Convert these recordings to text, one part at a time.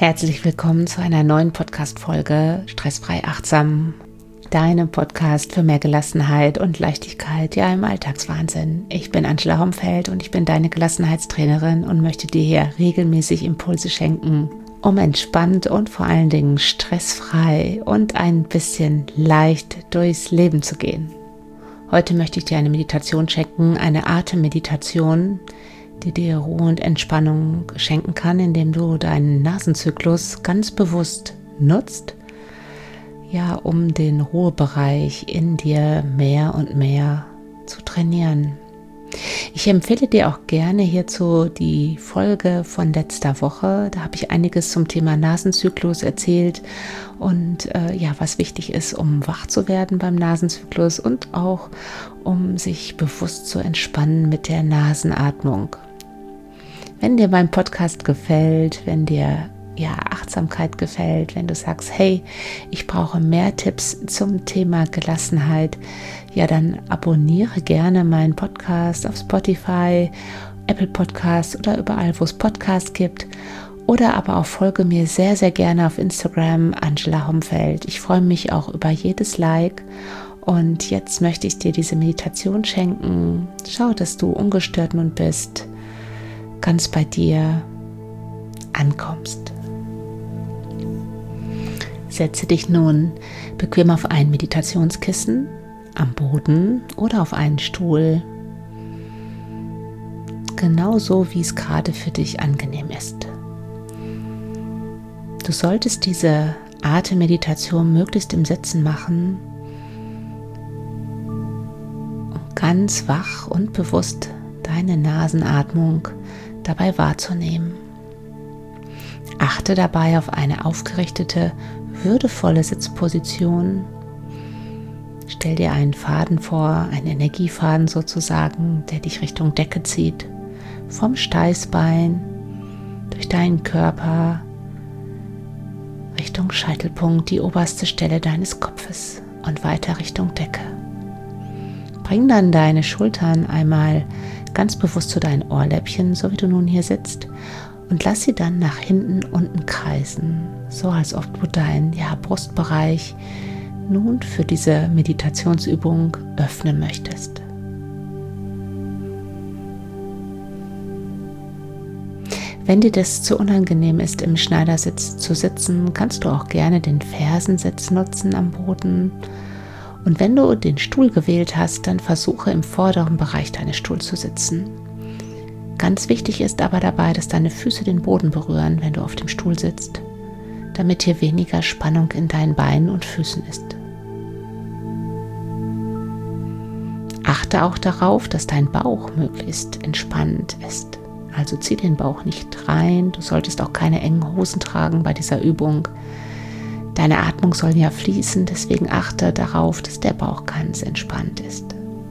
Herzlich willkommen zu einer neuen Podcast-Folge Stressfrei Achtsam, deinem Podcast für mehr Gelassenheit und Leichtigkeit, ja im Alltagswahnsinn. Ich bin Angela Homfeld und ich bin deine Gelassenheitstrainerin und möchte dir hier regelmäßig Impulse schenken, um entspannt und vor allen Dingen stressfrei und ein bisschen leicht durchs Leben zu gehen. Heute möchte ich dir eine Meditation schenken, eine Atemmeditation, die dir Ruhe und Entspannung schenken kann, indem du deinen Nasenzyklus ganz bewusst nutzt, ja, um den Ruhebereich in dir mehr und mehr zu trainieren. Ich empfehle dir auch gerne hierzu die Folge von letzter Woche. Da habe ich einiges zum Thema Nasenzyklus erzählt und was wichtig ist, um wach zu werden beim Nasenzyklus und auch um sich bewusst zu entspannen mit der Nasenatmung. Wenn dir mein Podcast gefällt, wenn dir Achtsamkeit gefällt, wenn du sagst, hey, ich brauche mehr Tipps zum Thema Gelassenheit, dann abonniere gerne meinen Podcast auf Spotify, Apple Podcasts oder überall, wo es Podcasts gibt. Oder aber auch folge mir sehr, sehr gerne auf Instagram, Angela Homfeld. Ich freue mich auch über jedes Like. Und jetzt möchte ich dir diese Meditation schenken. Schau, dass du ungestört nun bist, ganz bei dir ankommst. Setze dich nun bequem auf ein Meditationskissen am Boden oder auf einen Stuhl, genauso wie es gerade für dich angenehm ist. Du solltest diese Atemmeditation möglichst im Sitzen machen, um ganz wach und bewusst deine Nasenatmung dabei wahrzunehmen. Achte dabei auf eine aufgerichtete, würdevolle Sitzposition. Stell dir einen Faden vor, einen Energiefaden sozusagen, der dich Richtung Decke zieht, vom Steißbein, durch deinen Körper, Richtung Scheitelpunkt, die oberste Stelle deines Kopfes und weiter Richtung Decke. Bring dann deine Schultern einmal ganz bewusst zu deinen Ohrläppchen, so wie du nun hier sitzt, und lass sie dann nach hinten unten kreisen, so als ob du deinen Brustbereich nun für diese Meditationsübung öffnen möchtest. Wenn dir das zu unangenehm ist, im Schneidersitz zu sitzen, kannst du auch gerne den Fersensitz nutzen am Boden. Und wenn du den Stuhl gewählt hast, dann versuche im vorderen Bereich deines Stuhls zu sitzen. Ganz wichtig ist aber dabei, dass deine Füße den Boden berühren, wenn du auf dem Stuhl sitzt, damit hier weniger Spannung in deinen Beinen und Füßen ist. Achte auch darauf, dass dein Bauch möglichst entspannt ist. Also zieh den Bauch nicht rein, du solltest auch keine engen Hosen tragen bei dieser Übung. Deine Atmung soll ja fließen, deswegen achte darauf, dass der Bauch ganz entspannt ist.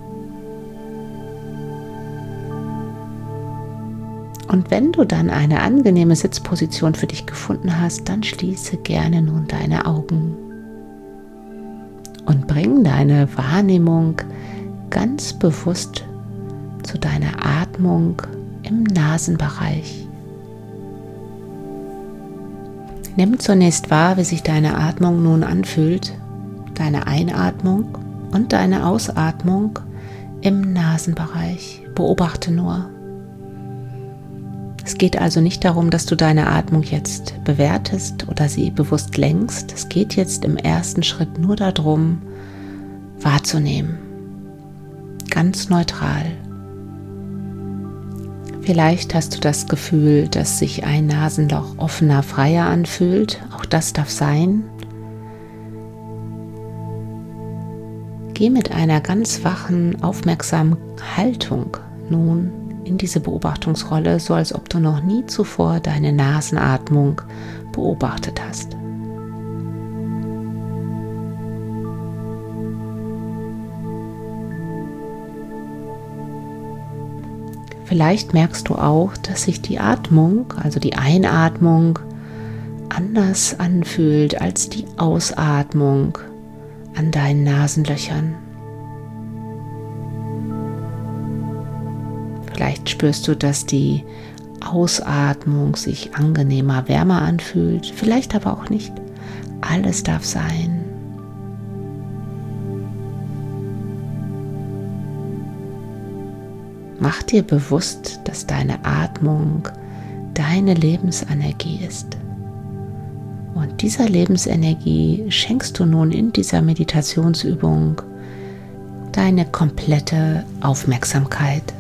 Und wenn du dann eine angenehme Sitzposition für dich gefunden hast, dann schließe gerne nun deine Augen und bring deine Wahrnehmung ganz bewusst zu deiner Atmung im Nasenbereich. Nimm zunächst wahr, wie sich deine Atmung nun anfühlt, deine Einatmung und deine Ausatmung im Nasenbereich. Beobachte nur. Es geht also nicht darum, dass du deine Atmung jetzt bewertest oder sie bewusst lenkst. Es geht jetzt im ersten Schritt nur darum, wahrzunehmen. Ganz neutral. Vielleicht hast du das Gefühl, dass sich ein Nasenloch offener, freier anfühlt. Auch das darf sein. Geh mit einer ganz wachen, aufmerksamen Haltung nun in diese Beobachtungsrolle, so als ob du noch nie zuvor deine Nasenatmung beobachtet hast. Vielleicht merkst du auch, dass sich die Atmung, also die Einatmung, anders anfühlt als die Ausatmung an deinen Nasenlöchern. Vielleicht spürst du, dass die Ausatmung sich angenehmer, wärmer anfühlt, vielleicht aber auch nicht. Alles darf sein. Mach dir bewusst, dass deine Atmung deine Lebensenergie ist. Und dieser Lebensenergie schenkst du nun in dieser Meditationsübung deine komplette Aufmerksamkeit.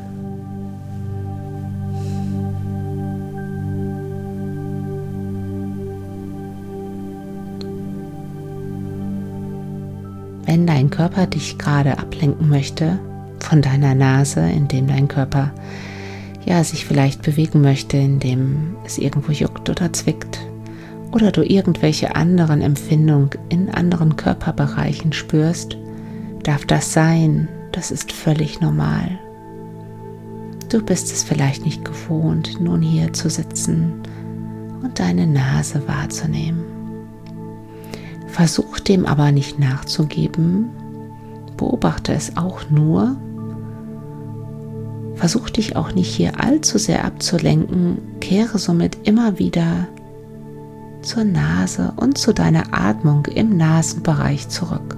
Wenn dein Körper dich gerade ablenken möchte von deiner Nase, indem dein Körper sich vielleicht bewegen möchte, indem es irgendwo juckt oder zwickt oder du irgendwelche anderen Empfindungen in anderen Körperbereichen spürst, darf das sein. Das ist völlig normal. Du bist es vielleicht nicht gewohnt, nun hier zu sitzen und deine Nase wahrzunehmen. Versuch dem aber nicht nachzugeben, beobachte es auch nur. Versuch dich auch nicht hier allzu sehr abzulenken, kehre somit immer wieder zur Nase und zu deiner Atmung im Nasenbereich zurück.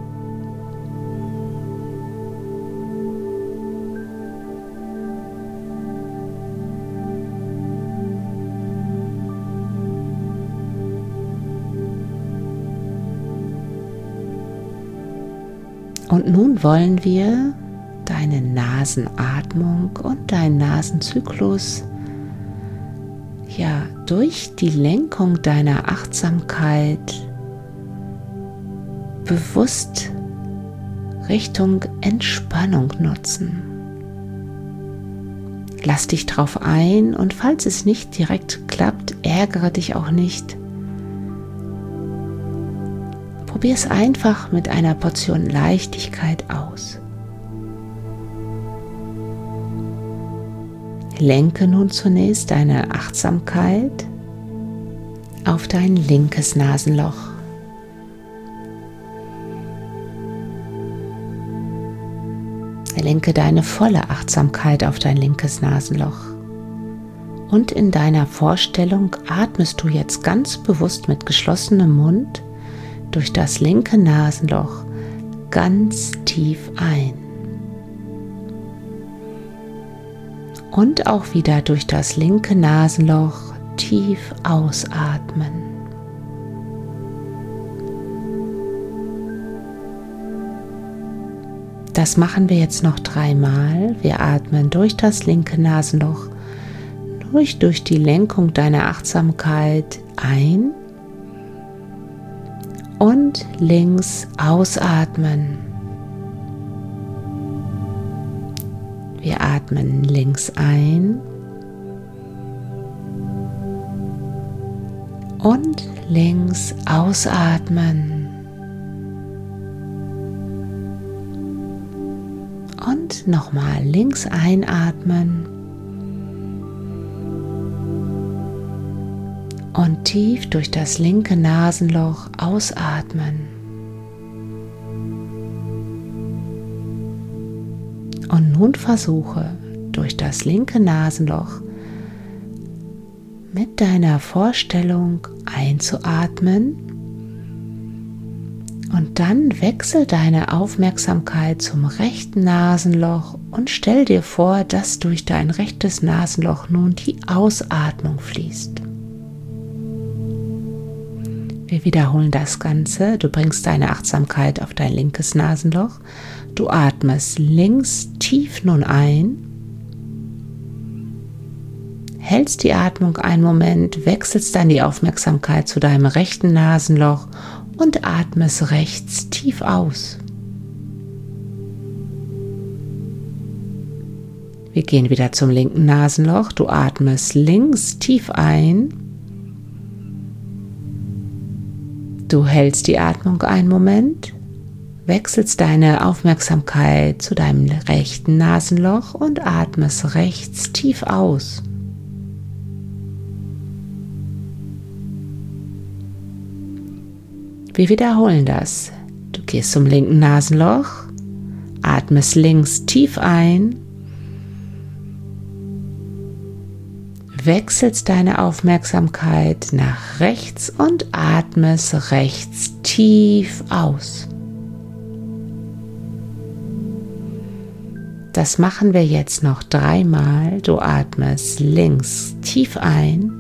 Und nun wollen wir deine Nasenatmung und deinen Nasenzyklus durch die Lenkung deiner Achtsamkeit bewusst Richtung Entspannung nutzen. Lass dich drauf ein und falls es nicht direkt klappt, ärgere dich auch nicht. Probier es einfach mit einer Portion Leichtigkeit aus. Lenke nun zunächst deine Achtsamkeit auf dein linkes Nasenloch. Lenke deine volle Achtsamkeit auf dein linkes Nasenloch. Und in deiner Vorstellung atmest du jetzt ganz bewusst mit geschlossenem Mund durch das linke Nasenloch ganz tief ein. Und auch wieder durch das linke Nasenloch tief ausatmen. Das machen wir jetzt noch 3-mal. Wir atmen durch das linke Nasenloch, durch die Lenkung deiner Achtsamkeit ein und links ausatmen. Wir atmen links ein und links ausatmen. Und nochmal links einatmen und tief durch das linke Nasenloch ausatmen. Und nun versuche durch das linke Nasenloch mit deiner Vorstellung einzuatmen und dann wechsel deine Aufmerksamkeit zum rechten Nasenloch und stell dir vor, dass durch dein rechtes Nasenloch nun die Ausatmung fließt. Wir wiederholen das Ganze. Du bringst deine Achtsamkeit auf dein linkes Nasenloch. Du atmest links tief nun ein, hältst die Atmung einen Moment, wechselst dann die Aufmerksamkeit zu deinem rechten Nasenloch und atmest rechts tief aus. Wir gehen wieder zum linken Nasenloch. Du atmest links tief ein. Du hältst die Atmung einen Moment, wechselst deine Aufmerksamkeit zu deinem rechten Nasenloch und atmest rechts tief aus. Wir wiederholen das. Du gehst zum linken Nasenloch, atmest links tief ein, wechselst deine Aufmerksamkeit nach rechts und atmest rechts tief aus. Das machen wir jetzt noch 3-mal. Du atmest links tief ein,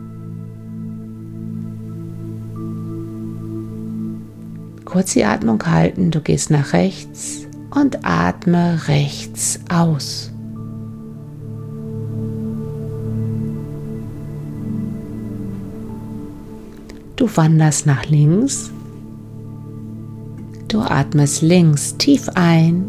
kurz die Atmung halten, du gehst nach rechts und atme rechts aus. Du wanderst nach links, du atmest links tief ein,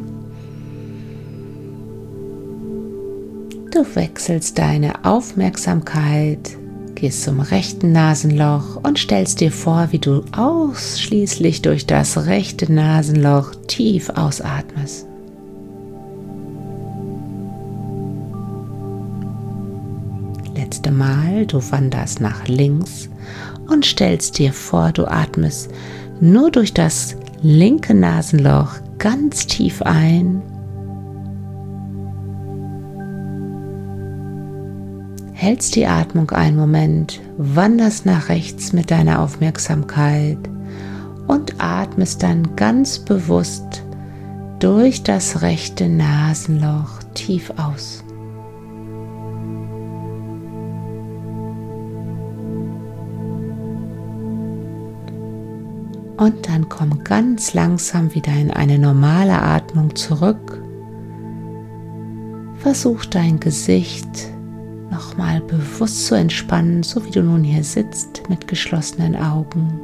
du wechselst deine Aufmerksamkeit, gehst zum rechten Nasenloch und stellst dir vor, wie du ausschließlich durch das rechte Nasenloch tief ausatmest. Letzte Mal, du wanderst nach links und stellst dir vor, du atmest nur durch das linke Nasenloch ganz tief ein. Hältst die Atmung einen Moment, wanderst nach rechts mit deiner Aufmerksamkeit und atmest dann ganz bewusst durch das rechte Nasenloch tief aus. Und dann komm ganz langsam wieder in eine normale Atmung zurück. Versuch dein Gesicht nochmal bewusst zu entspannen, so wie du nun hier sitzt mit geschlossenen Augen.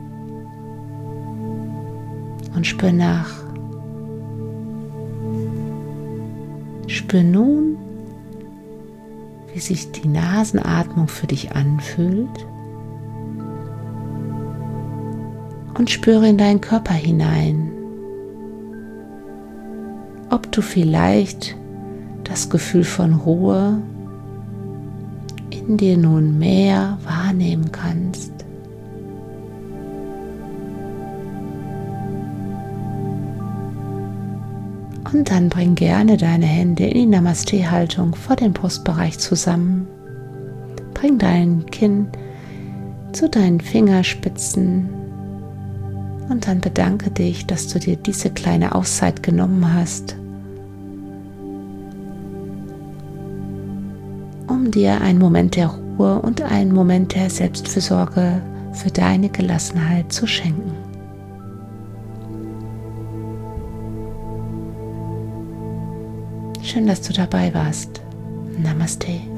Und spür nach. Spür nun, wie sich die Nasenatmung für dich anfühlt. Und spüre in deinen Körper hinein, ob du vielleicht das Gefühl von Ruhe in dir nun mehr wahrnehmen kannst. Und dann bring gerne deine Hände in die Namaste-Haltung vor dem Brustbereich zusammen. Bring dein Kinn zu deinen Fingerspitzen und dann bedanke dich, dass du dir diese kleine Auszeit genommen hast, um dir einen Moment der Ruhe und einen Moment der Selbstfürsorge für deine Gelassenheit zu schenken. Schön, dass du dabei warst. Namaste.